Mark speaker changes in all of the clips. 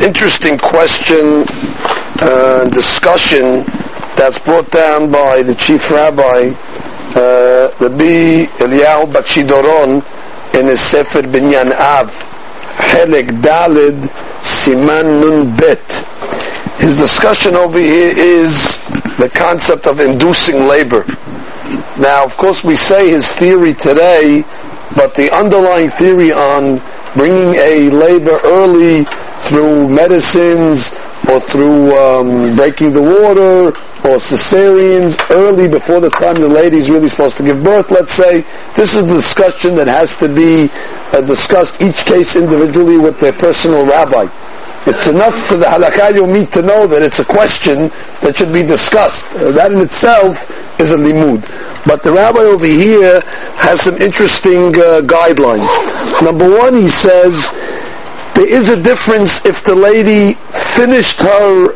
Speaker 1: interesting question, discussion that's brought down by the chief rabbi, Rabbi Eliyahu Batchidoron, in his Sefer Binyan Av, Chelek Daled, Siman Nun Bet. His discussion over here is the concept of inducing labor. Now, of course, we say his theory today, but the underlying theory on bringing a labor early through medicines or through breaking the water or cesareans early before the time the lady is really supposed to give birth, let's say, this is the discussion that has to be discussed each case individually with their personal rabbi. It's enough for the halakha yomit to know that it's a question that should be discussed. That in itself is a limud. But the rabbi over here has some interesting guidelines. Number one, he says, there is a difference if the lady finished her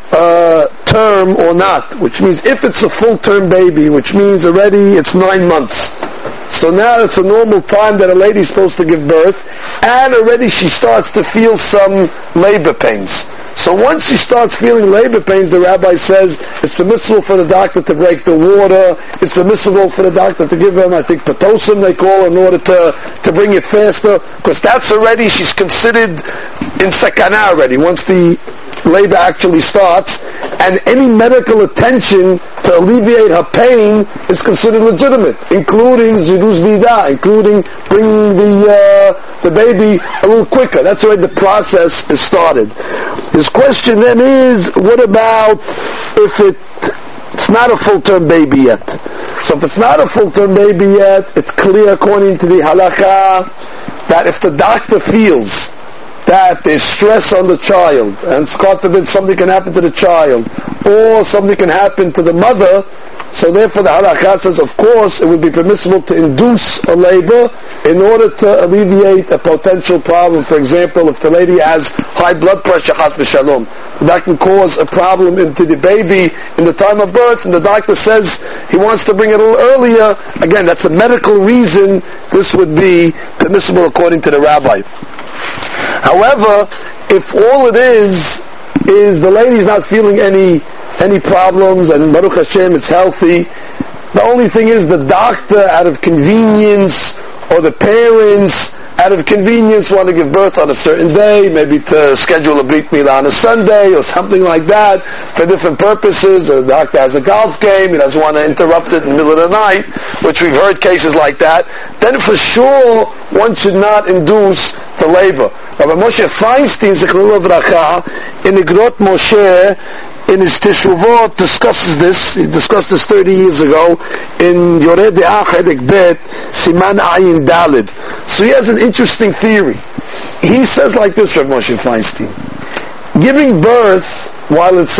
Speaker 1: term or not, which means if it's a full-term baby, which means already it's 9 months. So now it's a normal time that a lady is supposed to give birth, and already she starts to feel some labor pains. So once she starts feeling labor pains, the rabbi says it's permissible for the doctor to break the water, it's permissible for the doctor to give them, I think, Pitocin they call, in order to bring it faster, because that's already, she's considered in sakana already, once the labor actually starts, and any medical attention to alleviate her pain is considered legitimate, including ziruz vida, including bringing the baby a little quicker. That's the way the process is started. His question then is, what about if it's not a full-term baby yet? So if it's not a full-term baby yet, it's clear according to the halakha that if the doctor feels that there's stress on the child, and God forbid something can happen to the child, or something can happen to the mother, so therefore the halakha says, of course, it would be permissible to induce a labor in order to alleviate a potential problem. For example, if the lady has high blood pressure, chas v'shalom, that can cause a problem into the baby in the time of birth, and the doctor says he wants to bring it a little earlier. Again, that's a medical reason. This would be permissible according to the rabbi. However, if all it is the lady's not feeling any problems, and Baruch Hashem, it's healthy, the only thing is the doctor, out of convenience, or the parents, out of convenience, want to give birth on a certain day, maybe to schedule a brit milah on a Sunday, or something like that, for different purposes, or the doctor has a golf game, he doesn't want to interrupt it in the middle of the night, which we've heard cases like that, then for sure, one should not induce the labor. Rabbi Moshe Feinstein, Zechariah Bracha, in Igrot Moshe, in his Teshuvot, discusses this. He discussed this 30 years ago in Yoreh De'ah Chedek Bet, Siman Ayin Daled. So he has an interesting theory. He says like this, Rabbi Moshe Feinstein: giving birth, while it's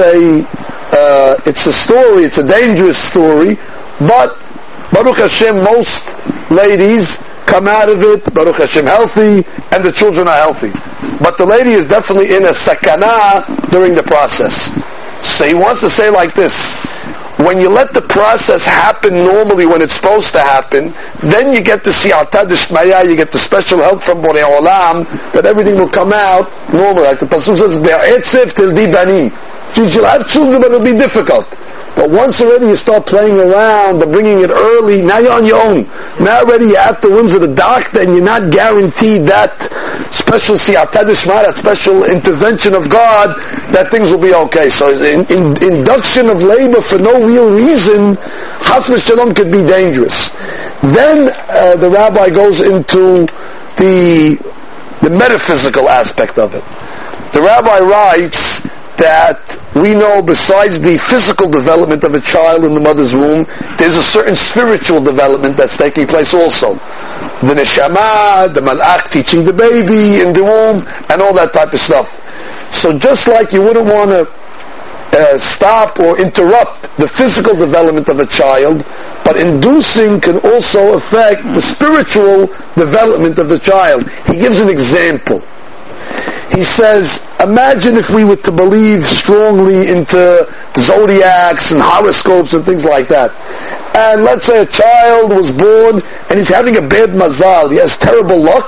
Speaker 1: a story, it's a dangerous story, but Baruch Hashem, most ladies come out of it, Baruch Hashem, healthy, and the children are healthy. But the lady is definitely in a sakana during the process. So he wants to say like this: when you let the process happen normally when it's supposed to happen, then you get to see Atah D'Shmaya, you get the special help from Borei Olam, that everything will come out normally. Like the Pasuk says, Be'etzef Tildi Banim. You'll have children, but it'll be difficult. But once already you start playing around and bringing it early, now you're on your own. Now already you're at the whims of the doctor, and you're not guaranteed that special siyata d'shma, that special intervention of God, that things will be okay. So induction of labor for no real reason, chas v'shalom, could be dangerous. Then the rabbi goes into the metaphysical aspect of it. The rabbi writes that we know, besides the physical development of a child in the mother's womb, there's a certain spiritual development that's taking place also. The neshama, the malach teaching the baby in the womb, and all that type of stuff. So just like you wouldn't want to stop or interrupt the physical development of a child, but inducing can also affect the spiritual development of the child. He gives an example. He says, imagine if we were to believe strongly into zodiacs and horoscopes and things like that. And let's say a child was born and he's having a bad mazal, he has terrible luck,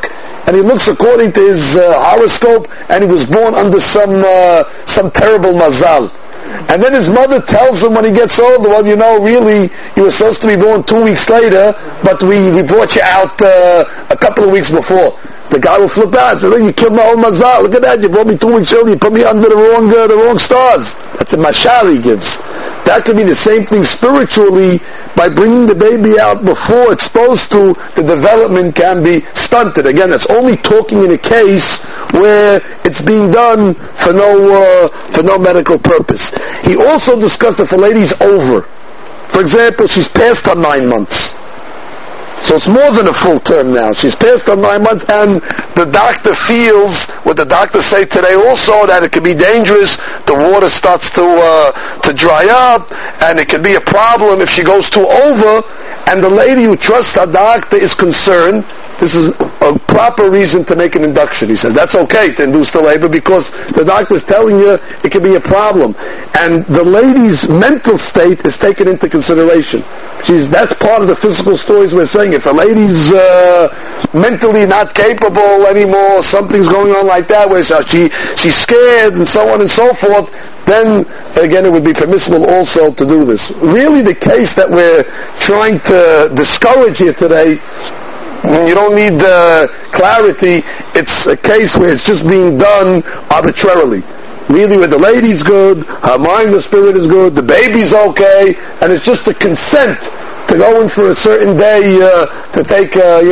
Speaker 1: and he looks according to his horoscope, and he was born under some terrible mazal. And then his mother tells him when he gets older, well, really, you were supposed to be born 2 weeks later, but we brought you out a couple of weeks before. The guy will flip out and say, you killed my whole mazal. Look at that, you brought me 2 weeks early, you put me under the wrong stars. That's a mashal he gives. That could be the same thing spiritually. By bringing the baby out before it's supposed to, the development can be stunted. Again, it's only talking in a case where it's being done for no medical purpose. He also discussed if a lady's over. For example, she's past her 9 months. So it's more than a full term now. She's past her 9 months, and the doctor feels, what the doctors say today also, that it could be dangerous. The water starts to dry up, and it could be a problem if she goes too over, and the lady who trusts her doctor is concerned. This is a proper reason to make an induction. He says, that's okay to induce the labor because the doctor is telling you it could be a problem. And the lady's mental state is taken into consideration. That's part of the physical stories we're saying. If a lady's mentally not capable anymore, something's going on like that, where she's scared and so on and so forth, then again it would be permissible also to do this. Really the case that we're trying to discourage here today, when you don't need clarity, it's a case where it's just being done arbitrarily. Really, where the lady's good, her mind, the spirit is good, the baby's okay, and it's just a consent to go in for a certain day to take,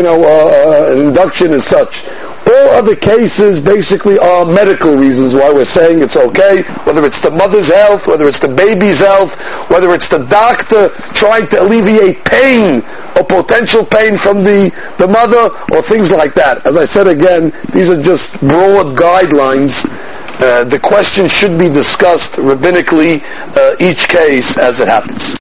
Speaker 1: an induction and such. All other cases basically are medical reasons why we're saying it's okay, whether it's the mother's health, whether it's the baby's health, whether it's the doctor trying to alleviate pain or potential pain from the mother, or things like that. As I said again, these are just broad guidelines. The question should be discussed rabbinically, each case as it happens.